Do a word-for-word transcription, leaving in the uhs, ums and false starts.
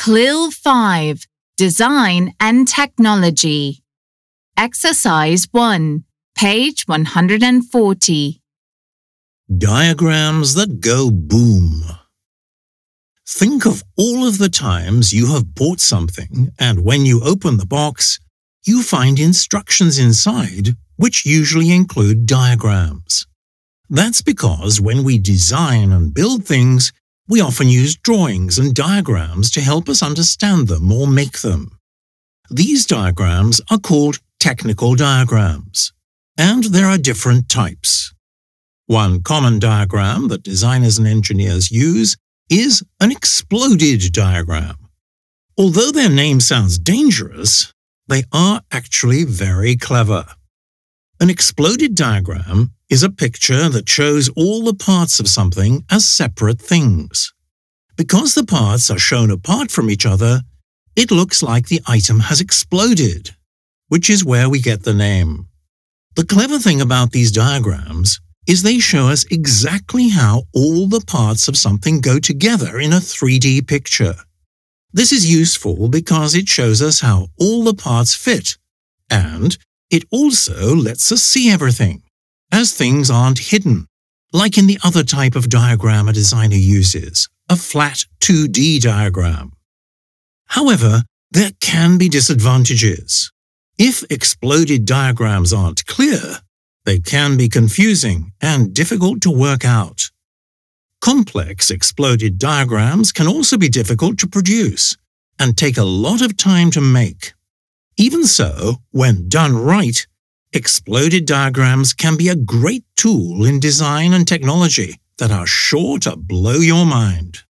CLIL five, Design and Technology. Exercise one, page one hundred forty. Diagrams that go boom. Think of all of the times you have bought something and when you open the box, you find instructions inside which usually include diagrams. That's because when we design and build things, we often use drawings and diagrams to help us understand them or make them. These diagrams are called technical diagrams, and there are different types. One common diagram that designers and engineers use is an exploded diagram. Although their name sounds dangerous, they are actually very clever. An exploded diagram is a picture that shows all the parts of something as separate things. Because the parts are shown apart from each other, it looks like the item has exploded, which is where we get the name. The clever thing about these diagrams is they show us exactly how all the parts of something go together in a three D picture. This is useful because it shows us how all the parts fit, and it also lets us see everything, as things aren't hidden, like in the other type of diagram a designer uses, a flat two D diagram. However, there can be disadvantages. If exploded diagrams aren't clear, they can be confusing and difficult to work out. Complex exploded diagrams can also be difficult to produce and take a lot of time to make. Even so, when done right, exploded diagrams can be a great tool in design and technology that are sure to blow your mind.